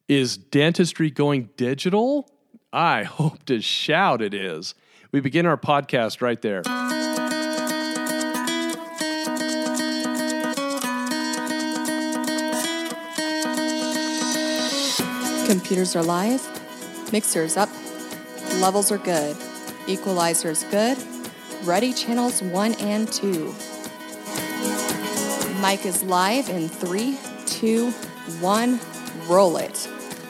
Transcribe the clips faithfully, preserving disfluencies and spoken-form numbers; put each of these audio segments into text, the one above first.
Is dentistry going digital? I hope to shout it is. We begin our podcast right there. Computers are live, mixers up, levels are good, equalizers good, ready channels one and two. Mic is live in three, two, one, roll it.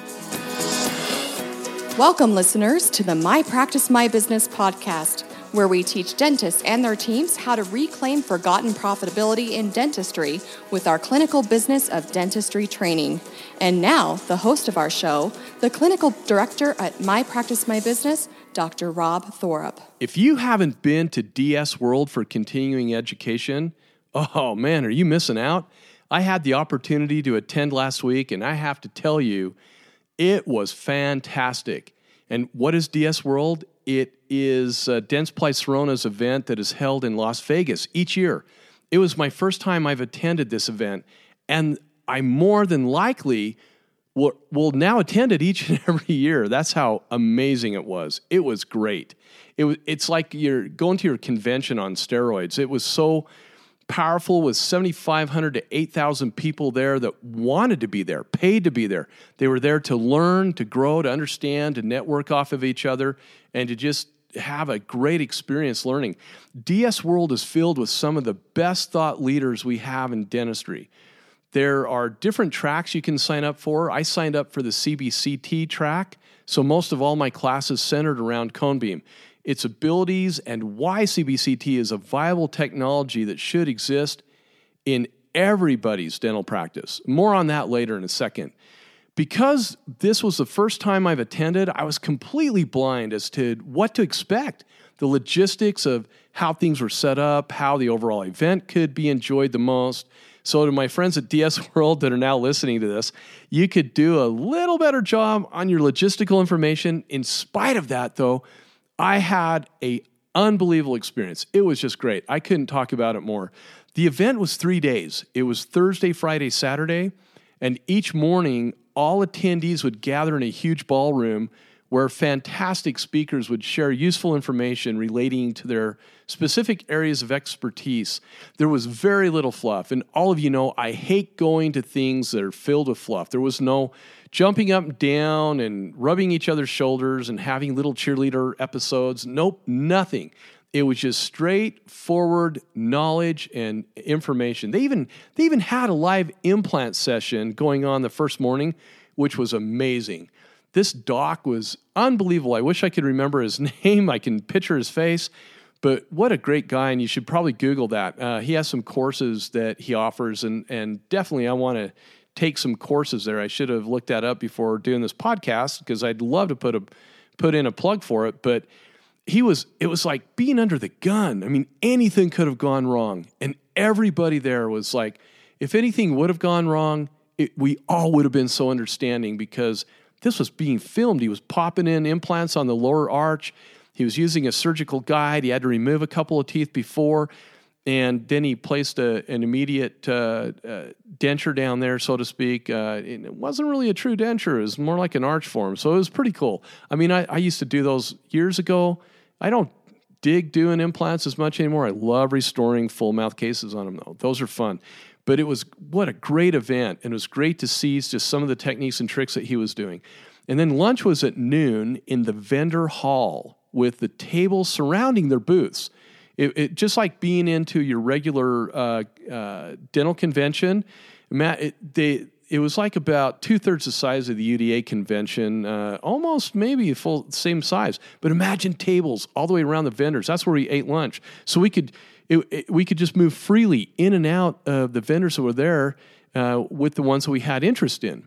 Welcome, listeners, to the My Practice, My Business podcast, where we teach dentists and their teams how to reclaim forgotten profitability in dentistry with our clinical business of dentistry training. And now, the host of our show, the clinical director at My Practice, My Business, Doctor Rob Thorup. If you haven't been to D S World for continuing education, oh man, are you missing out? I had the opportunity to attend last week, and I have to tell you, it was fantastic. And what is D S World? It is uh, Dentsply Sirona's event that is held in Las Vegas each year. It was my first time I've attended this event, and I more than likely will, will now attend it each and every year. That's how amazing it was. It was great. It was. It's like you're going to your convention on steroids. It was so powerful, with seventy-five hundred to eight thousand people there that wanted to be there, paid to be there. They were there to learn, to grow, to understand, to network off of each other, and to just have a great experience learning. D S World is filled with some of the best thought leaders we have in dentistry. There are different tracks you can sign up for. I signed up for the C B C T track, so most of all my classes centered around cone beam, its abilities, and why C B C T is a viable technology that should exist in everybody's dental practice. More on that later in a second. Because this was the first time I've attended, I was completely blind as to what to expect, the logistics of how things were set up, how the overall event could be enjoyed the most. So to my friends at D S World that are now listening to this, you could do a little better job on your logistical information. In spite of that, though, I had an unbelievable experience. It was just great. I couldn't talk about it more. The event was three days. It was Thursday, Friday, Saturday, and each morning, all attendees would gather in a huge ballroom where fantastic speakers would share useful information relating to their specific areas of expertise. There was very little fluff, and all of you know I hate going to things that are filled with fluff. There was no jumping up and down and rubbing each other's shoulders and having little cheerleader episodes. Nope, nothing. It was just straightforward knowledge and information. They even they even had a live implant session going on the first morning, which was amazing. This doc was unbelievable. I wish I could remember his name. I can picture his face. But what a great guy, and you should probably Google that. Uh, he has some courses that he offers, and, and definitely I want to take some courses there. I should have looked that up before doing this podcast because I'd love to put a put in a plug for it. But he was it was like being under the gun. I mean, anything could have gone wrong, and everybody there was like, if anything would have gone wrong, it, we all would have been so understanding because this was being filmed. He was popping in implants on the lower arch. He was using a surgical guide. He had to remove a couple of teeth before, and then he placed a, an immediate uh, uh, denture down there, so to speak. Uh, it wasn't really a true denture. It was more like an arch form, so it was pretty cool. I mean, I, I used to do those years ago. I don't dig doing implants as much anymore. I love restoring full mouth cases on them, though. Those are fun. But it was, what a great event, and it was great to see just some of the techniques and tricks that he was doing. And then lunch was at noon in the vendor hall with the tables surrounding their booths. It, it just like being into your regular uh, uh, dental convention. Matt, it, they, it was like about two-thirds the size of the U D A convention, uh, almost maybe full same size. But imagine tables all the way around the vendors. That's where we ate lunch. So we could it, it, we could just move freely in and out of the vendors that were there uh, with the ones that we had interest in.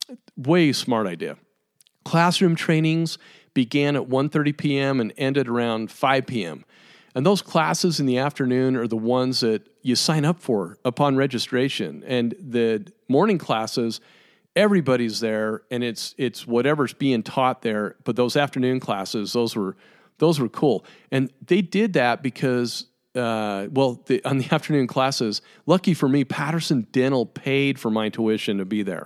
Way smart idea. Classroom trainings began at one thirty p.m. and ended around five p.m. And those classes in the afternoon are the ones that you sign up for upon registration. And the morning classes, everybody's there, and it's it's whatever's being taught there. But those afternoon classes, those were those were cool. And they did that because, uh, well, the, on the afternoon classes, lucky for me, Patterson Dental paid for my tuition to be there.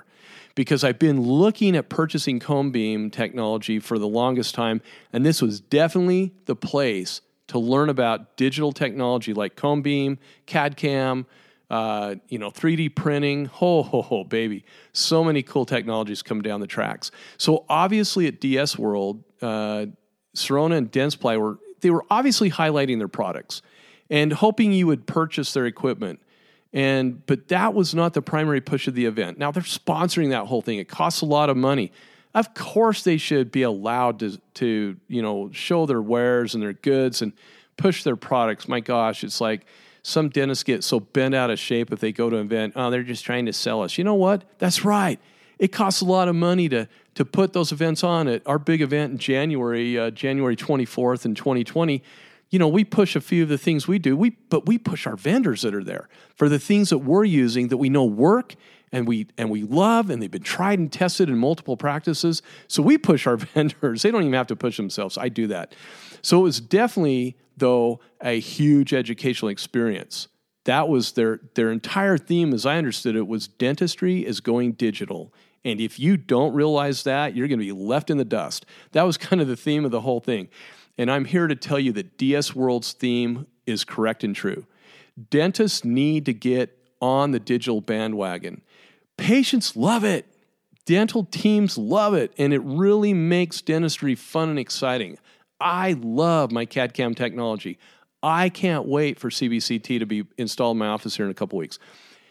because I've been looking at purchasing cone beam technology for the longest time, and this was definitely the place to learn about digital technology like cone beam, C A D C A M, uh, you know, three D printing. Ho, ho, ho, baby. So many cool technologies come down the tracks. So obviously at D S World, uh, Sirona and Dentsply were, they were obviously highlighting their products and hoping you would purchase their equipment. And but that was not the primary push of the event. Now they're sponsoring that whole thing. It costs a lot of money. Of course they should be allowed to to, you know, show their wares and their goods and push their products. My gosh, it's like some dentists get so bent out of shape if they go to an event. Oh, they're just trying to sell us. You know what? That's right. It costs a lot of money to to put those events on. At our big event in January, uh, January twenty-fourth in twenty twenty, you know, we push a few of the things we do, we but we push our vendors that are there for the things that we're using that we know work and we and we love, and they've been tried and tested in multiple practices. So we push our vendors. They don't even have to push themselves. I do that. So it was definitely, though, a huge educational experience. That was their their entire theme, as I understood it, was dentistry is going digital. And if you don't realize that, you're going to be left in the dust. That was kind of the theme of the whole thing. And I'm here to tell you that D S World's theme is correct and true. Dentists need to get on the digital bandwagon. Patients love it. Dental teams love it. And it really makes dentistry fun and exciting. I love my C A D C A M technology. I can't wait for C B C T to be installed in my office here in a couple weeks.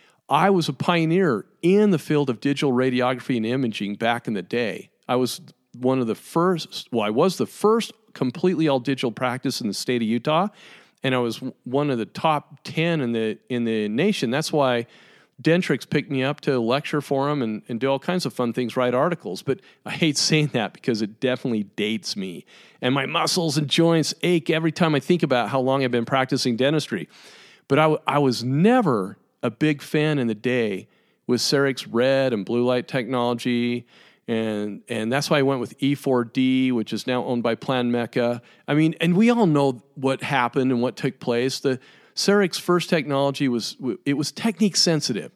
I was a pioneer in the field of digital radiography and imaging back in the day. I was one of the first, well, I was the first completely all digital practice in the state of Utah, and I was one of the top ten in the in the nation. That's why Dentrix picked me up to lecture for them and, and do all kinds of fun things, write articles. But I hate saying that because it definitely dates me. And my muscles and joints ache every time I think about how long I've been practicing dentistry. But I, I was never a big fan in the day with Cerix red and blue light technology. And and that's why I went with E four D, which is now owned by Planmeca. I mean, and we all know what happened and what took place. The Cerix first technology was, it was technique sensitive.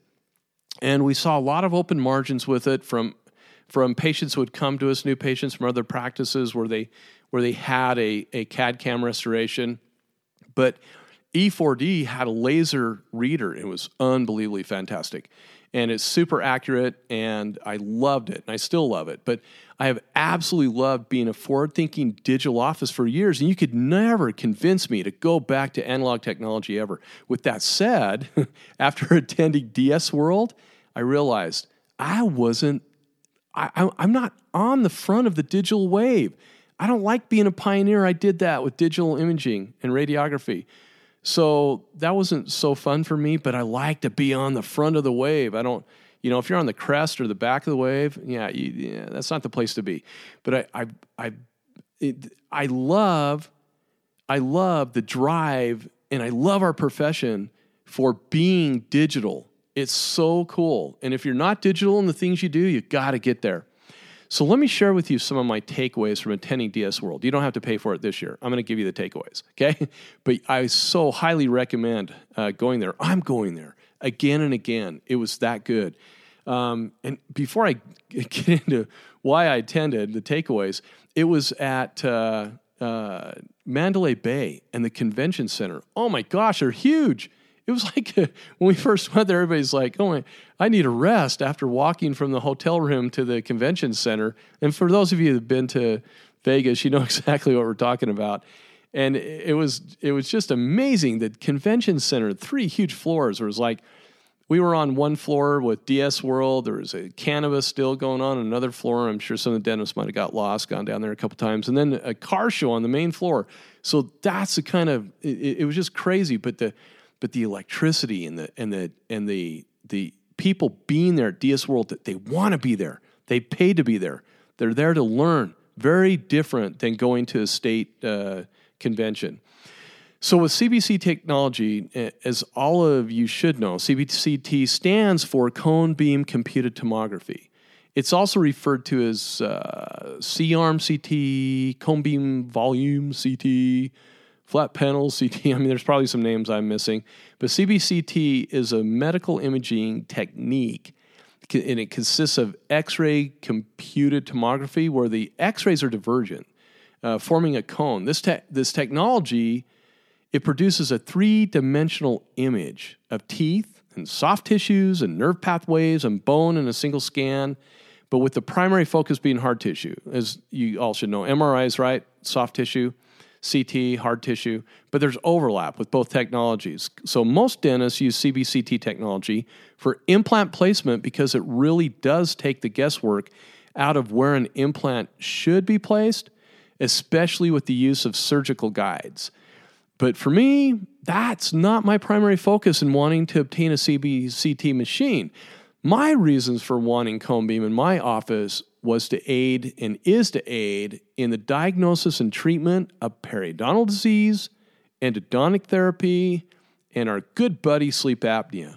And we saw a lot of open margins with it from from patients who would come to us, new patients from other practices where they where they had a, a C A D C A M restoration. But E four D had a laser reader. It was unbelievably fantastic. And it's super accurate, and I loved it, and I still love it. But I have absolutely loved being a forward-thinking digital office for years, and you could never convince me to go back to analog technology ever. With that said, after attending D S World, I realized I wasn't, I, I, I'm not on the front of the digital wave. I don't like being a pioneer. I did that with digital imaging and radiography. So that wasn't so fun for me, but I like to be on the front of the wave. I don't, you know, if you're on the crest or the back of the wave, yeah, you, yeah that's not the place to be. But I, I, I, it, I love, I love the drive, and I love our profession for being digital. It's so cool. And if you're not digital in the things you do, you got to get there. So let me share with you some of my takeaways from attending D S World. You don't have to pay for it this year. I'm going to give you the takeaways, okay? But I so highly recommend uh, going there. I'm going there again and again. It was that good. Um, and before I get into why I attended, the takeaways, it was at uh, uh, Mandalay Bay and the Convention Center. Oh my gosh, they're huge. It was like a, when we first went there, everybody's like, oh, my, I need a rest after walking from the hotel room to the convention center. And for those of you that have been to Vegas, you know exactly what we're talking about. And it was it was just amazing. The convention center, three huge floors. It was like we were on one floor with D S World. There was a cannabis still going on on another floor. I'm sure some of the dentists might have got lost, gone down there a couple times. And then a car show on the main floor. So that's the kind of, it, it was just crazy. But the But the electricity and the and the and the the people being there at D S World, that they want to be there. They paid to be there. They're there to learn. Very different than going to a state uh, convention. So with C B C technology, as all of you should know, C B C T stands for Cone Beam Computed Tomography. It's also referred to as uh, C-arm C T, Cone Beam Volume C T, Flat Panel C T. I mean, there's probably some names I'm missing. But C B C T is a medical imaging technique and it consists of X-ray computed tomography where the X-rays are divergent, uh, forming a cone. This te- this technology, it produces a three-dimensional image of teeth and soft tissues and nerve pathways and bone in a single scan, but with the primary focus being hard tissue. As you all should know, M R Is, right? Soft tissue, C T, hard tissue, but there's overlap with both technologies. So most dentists use C B C T technology for implant placement because it really does take the guesswork out of where an implant should be placed, especially with the use of surgical guides. But for me, that's not my primary focus in wanting to obtain a C B C T machine. My reasons for wanting cone beam in my office was to aid and is to aid in the diagnosis and treatment of periodontal disease, endodontic therapy, and our good buddy sleep apnea.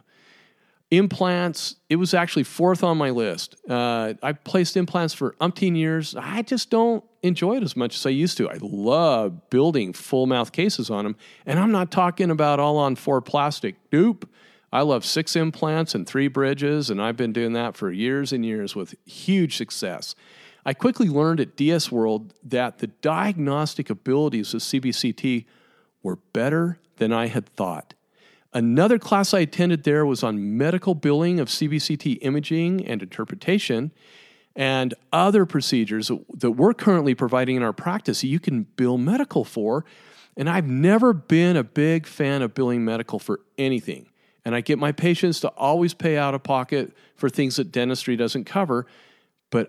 Implants, it was actually fourth on my list. Uh, I've placed implants for umpteen years. I just don't enjoy it as much as I used to. I love building full mouth cases on them, and I'm not talking about all on four plastic. Nope. I love six implants and three bridges, and I've been doing that for years and years with huge success. I quickly learned at D S World that the diagnostic abilities of C B C T were better than I had thought. Another class I attended there was on medical billing of C B C T imaging and interpretation and other procedures that we're currently providing in our practice you can bill medical for. And I've never been a big fan of billing medical for anything. And I get my patients to always pay out of pocket for things that dentistry doesn't cover. But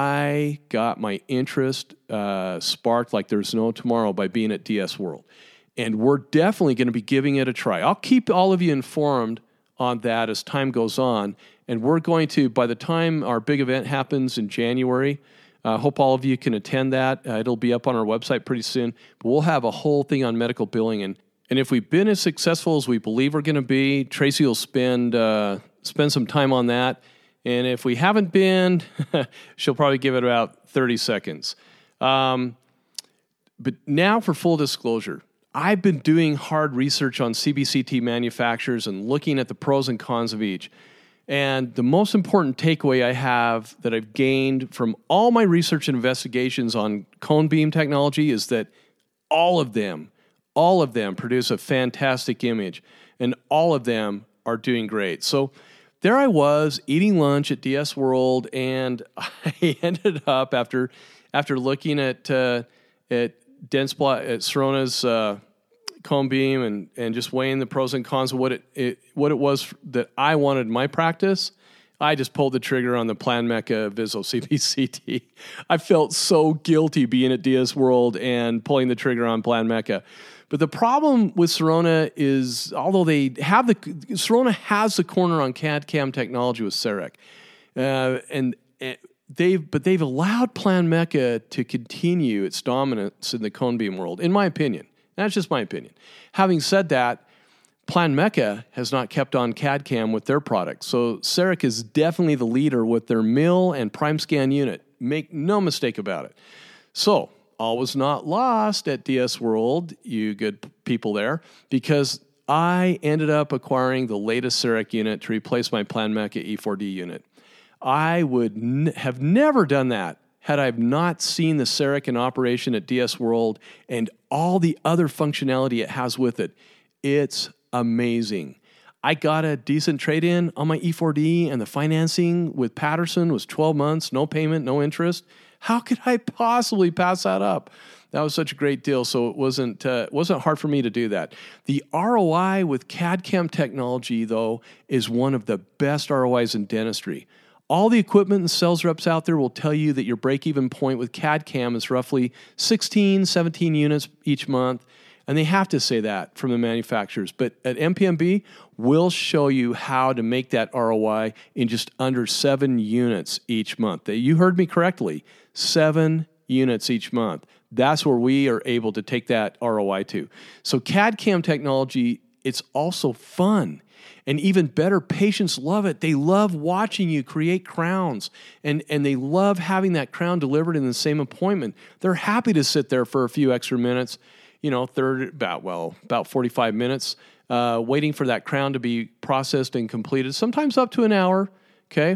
I got my interest uh, sparked like there's no tomorrow by being at D S World. And we're definitely going to be giving it a try. I'll keep all of you informed on that as time goes on. And we're going to, by the time our big event happens in January, I uh, hope all of you can attend that. Uh, it'll be up on our website pretty soon. But we'll have a whole thing on medical billing. And And if we've been as successful as we believe we're going to be, Tracy will spend uh, spend some time on that. And if we haven't been, she'll probably give it about thirty seconds. Um, but now for full disclosure, I've been doing hard research on C B C T manufacturers and looking at the pros and cons of each. And the most important takeaway I have that I've gained from all my research and investigations on cone beam technology is that all of them All of them produce a fantastic image, and all of them are doing great. So there I was eating lunch at D S World, and I ended up after after looking at uh, at Dentsply at Sirona's uh, cone beam and and just weighing the pros and cons of what it, it what it was that I wanted in my practice. I just pulled the trigger on the Planmeca Vizzo C B C T. I felt so guilty being at D S World and pulling the trigger on Planmeca. But the problem with Sirona is, although they have the Sirona has the corner on C A D C A M technology with CEREC, uh, and they've but they've allowed Planmeca to continue its dominance in the cone beam world. In my opinion, that's just my opinion. Having said that, Planmeca has not kept on C A D C A M with their products, so CEREC is definitely the leader with their mill and PrimeScan unit. Make no mistake about it. So all was not lost at D S World, you good people there, because I ended up acquiring the latest CEREC unit to replace my Planmeca E four D unit. I would n- have never done that had I not seen the CEREC in operation at D S World and all the other functionality it has with it. It's amazing. I got a decent trade-in on my E four D, and the financing with Patterson was twelve months, no payment, no interest. How could I possibly pass that up? That was such a great deal, so it wasn't uh, wasn't hard for me to do that. The R O I with C A D C A M technology, though, is one of the best R O Is in dentistry. All the equipment and sales reps out there will tell you that your break-even point with C A D C A M is roughly sixteen, seventeen units each month, and they have to say that from the manufacturers. But at M P M B, we'll show you how to make that R O I in just under seven units each month. You heard me correctly, seven units each month. That's where we are able to take that R O I to. So C A D C A M technology, it's also fun. And even better, patients love it. They love watching you create crowns, and, and they love having that crown delivered in the same appointment. They're happy to sit there for a few extra minutes, you know, third, about, well, about forty-five minutes, uh, waiting for that crown to be processed and completed, sometimes up to an hour, okay?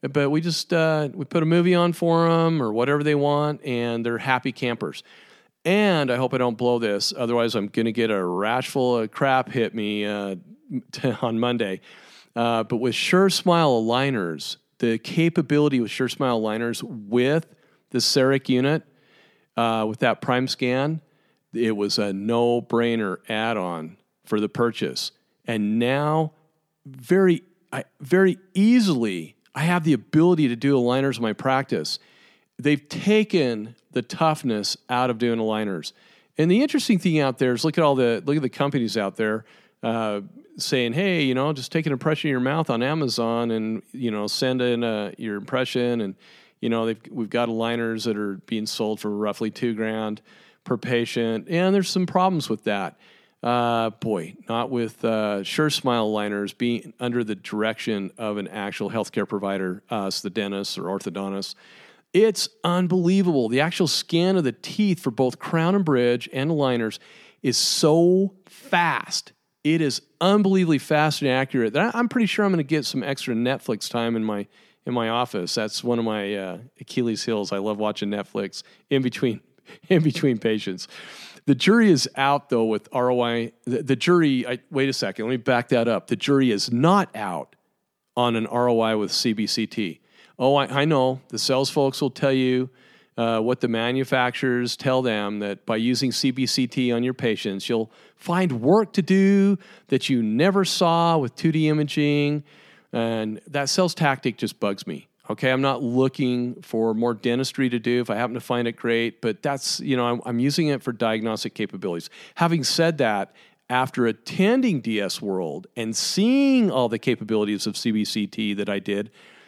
but we just uh, we put a movie on for them or whatever they want, and they're happy campers. And I hope I don't blow this, otherwise I'm going to get a rash full of crap hit me uh, t- on Monday. Uh, but with SureSmile aligners, the capability with SureSmile aligners with the CEREC unit, uh, with that Prime Scan, it was a no-brainer add-on for the purchase. And now, very, I, very easily, I have the ability to do aligners in my practice. They've taken the toughness out of doing aligners. And the interesting thing out there is look at all the look at the companies out there uh, saying, hey, you know, just take an impression of your mouth on Amazon and, you know, send in uh, your impression. And, you know, they've, we've got aligners that are being sold for roughly two grand per patient. And there's some problems with that. Uh, boy, not with uh, SureSmile aligners being under the direction of an actual healthcare provider, us, the dentist or orthodontist. It's unbelievable. The actual scan of the teeth for both crown and bridge and aligners is so fast. It is unbelievably fast and accurate that I'm pretty sure I'm going to get some extra Netflix time in my in my office. That's one of my uh, Achilles heels. I love watching Netflix in between in between patients. The jury is out, though, with R O I. The, the jury, I, wait a second, let me back that up. The jury is not out on an R O I with C B C T. Oh, I, I know. The sales folks will tell you uh, what the manufacturers tell them, that by using C B C T on your patients, you'll find work to do that you never saw with two D imaging. And that sales tactic just bugs me. Okay, I'm not looking for more dentistry to do. If I happen to find it, great. But that's, you know, I'm, I'm using it for diagnostic capabilities. Having said that, after attending D S World and seeing all the capabilities of C B C T that I did,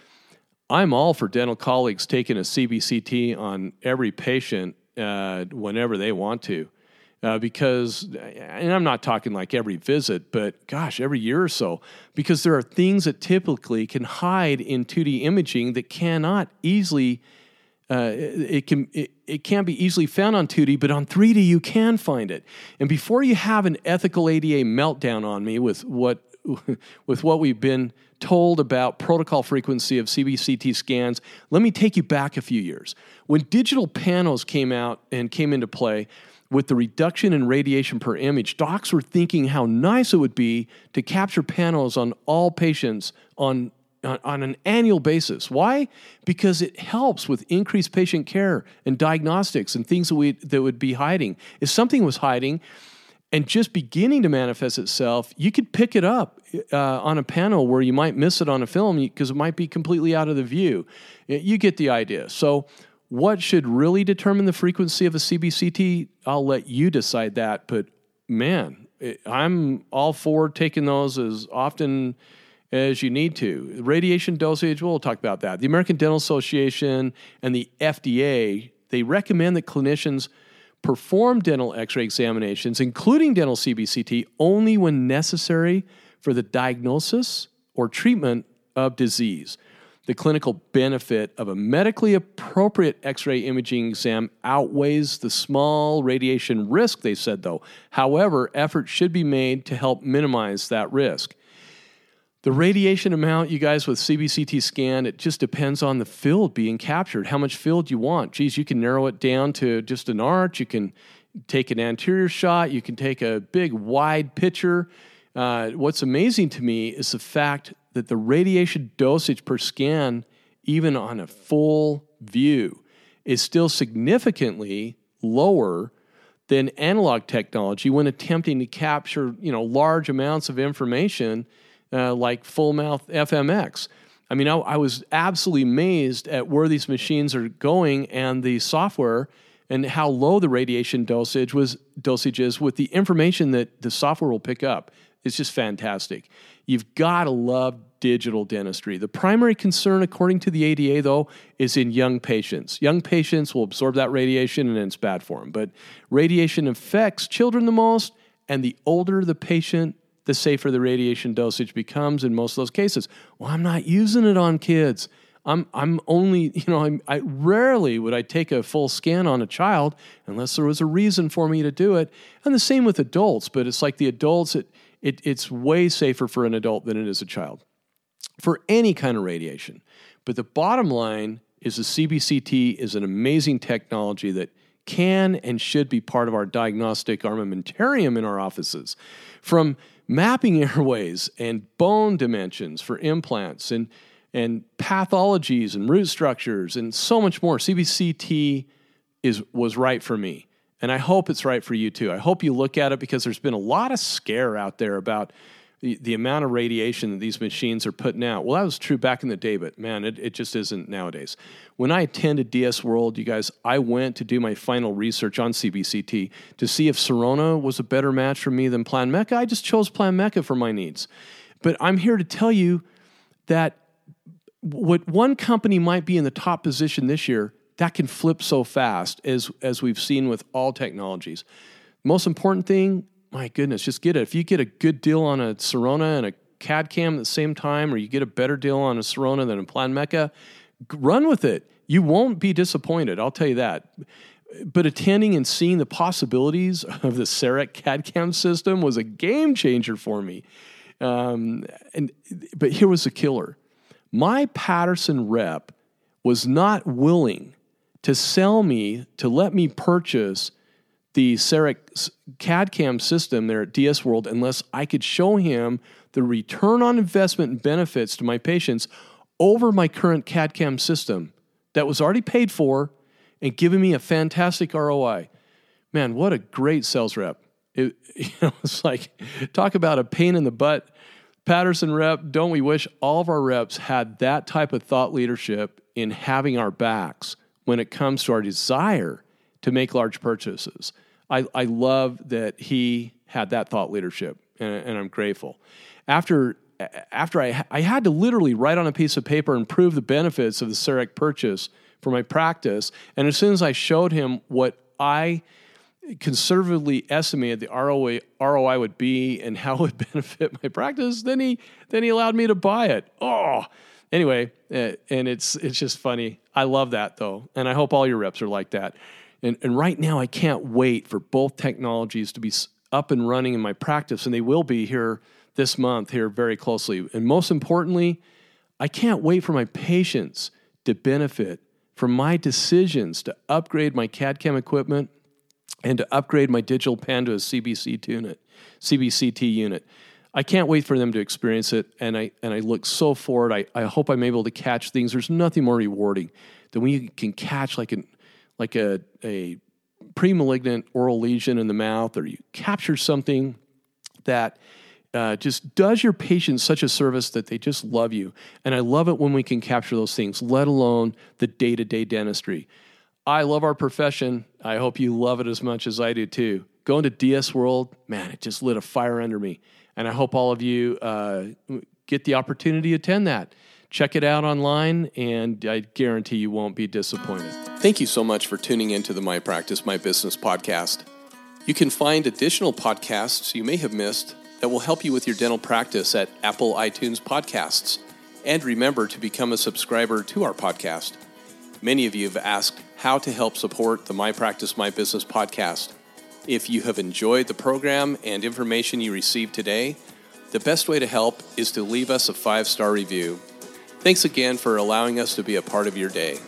I'm all for dental colleagues taking a C B C T on every patient uh, whenever they want to. Uh, because, and I'm not talking like every visit, but gosh, every year or so, because there are things that typically can hide in two D imaging that cannot easily, uh, it can it, it can't be easily found on two D, but on three D you can find it. And before you have an ethical A D A meltdown on me with what with what we've been told about protocol frequency of C B C T scans, let me take you back a few years. When digital panels came out and came into play, with the reduction in radiation per image, docs were thinking how nice it would be to capture panels on all patients on, on, on an annual basis. Why? Because it helps with increased patient care and diagnostics and things that, we, that would be hiding. If something was hiding and just beginning to manifest itself, you could pick it up uh, on a panel where you might miss it on a film because it might be completely out of the view. You get the idea. So what should really determine the frequency of a C B C T? I'll let you decide that. But man, it, I'm all for taking those as often as you need to. Radiation dosage, we'll talk about that. The American Dental Association and the F D A, they recommend that clinicians perform dental x-ray examinations, including dental C B C T, only when necessary for the diagnosis or treatment of disease. The clinical benefit of a medically appropriate x-ray imaging exam outweighs the small radiation risk, they said, though. However, effort should be made to help minimize that risk. The radiation amount, you guys, with C B C T scan, it just depends on the field being captured, how much field you want. Geez, you can narrow it down to just an arch. You can take an anterior shot. You can take a big, wide picture. Uh, what's amazing to me is the fact that the radiation dosage per scan, even on a full view, is still significantly lower than analog technology when attempting to capture, you know, large amounts of information uh, like full mouth F M X. I mean, I, I was absolutely amazed at where these machines are going and the software and how low the radiation dosage was dosage is with the information that the software will pick up. It's just fantastic. You've got to love digital dentistry. The primary concern, according to the A D A, though, is in young patients. Young patients will absorb that radiation and it's bad for them. But radiation affects children the most, and the older the patient, the safer the radiation dosage becomes in most of those cases. Well, I'm not using it on kids. I'm I'm only, you know, I'm, I rarely would I take a full scan on a child unless there was a reason for me to do it. And the same with adults, but it's like the adults, it, it it's way safer for an adult than it is a child for any kind of radiation. But the bottom line is the C B C T is an amazing technology that can and should be part of our diagnostic armamentarium in our offices. From mapping airways and bone dimensions for implants and, and pathologies and root structures and so much more, C B C T is was right for me. And I hope it's right for you too. I hope you look at it because there's been a lot of scare out there about the, the amount of radiation that these machines are putting out. Well, that was true back in the day, but man, it, it just isn't nowadays. When I attended D S World, you guys, I went to do my final research on C B C T to see if Sirona was a better match for me than Planmeca. I just chose Planmeca for my needs. But I'm here to tell you that what one company might be in the top position this year, that can flip so fast as, as we've seen with all technologies. Most important thing, my goodness, just get it. If you get a good deal on a Sirona and a C A D C A M at the same time, or you get a better deal on a Sirona than a Planmeca, run with it. You won't be disappointed, I'll tell you that. But attending and seeing the possibilities of the CEREC C A D C A M system was a game changer for me. Um, and but here was the killer. My Patterson rep was not willing to sell me, to let me purchase the CEREC C A D C A M system there at D S World unless I could show him the return on investment and benefits to my patients over my current C A D C A M system that was already paid for and giving me a fantastic R O I. Man, what a great sales rep. It, you know, it's like, talk about a pain in the butt. Patterson rep, don't we wish all of our reps had that type of thought leadership in having our backs when it comes to our desire to make large purchases. I, I love that he had that thought leadership, and, and I'm grateful. After after I I had to literally write on a piece of paper and prove the benefits of the CEREC purchase for my practice, and as soon as I showed him what I conservatively estimated the R O I, R O I would be and how it would benefit my practice, then he then he allowed me to buy it. Oh, anyway, uh, and it's it's just funny. I love that though, and I hope all your reps are like that. And and right now, I can't wait for both technologies to be up and running in my practice, and they will be here this month, here very closely. And most importantly, I can't wait for my patients to benefit from my decisions to upgrade my C A D C A M equipment and to upgrade my digital pan to a C B C T unit, C B C T unit. I can't wait for them to experience it, and I and I look so forward. I, I hope I'm able to catch things. There's nothing more rewarding than when you can catch like an like a, a pre-malignant oral lesion in the mouth, or you capture something that uh, just does your patients such a service that they just love you. And I love it when we can capture those things, let alone the day-to-day dentistry. I love our profession. I hope you love it as much as I do too. Going to D S World, man, it just lit a fire under me. And I hope all of you uh, get the opportunity to attend that. Check it out online, and I guarantee you won't be disappointed. Thank you so much for tuning into the My Practice, My Business podcast. You can find additional podcasts you may have missed that will help you with your dental practice at Apple iTunes Podcasts. And remember to become a subscriber to our podcast. Many of you have asked how to help support the My Practice, My Business podcast. If you have enjoyed the program and information you received today, the best way to help is to leave us a five-star review. Thanks again for allowing us to be a part of your day.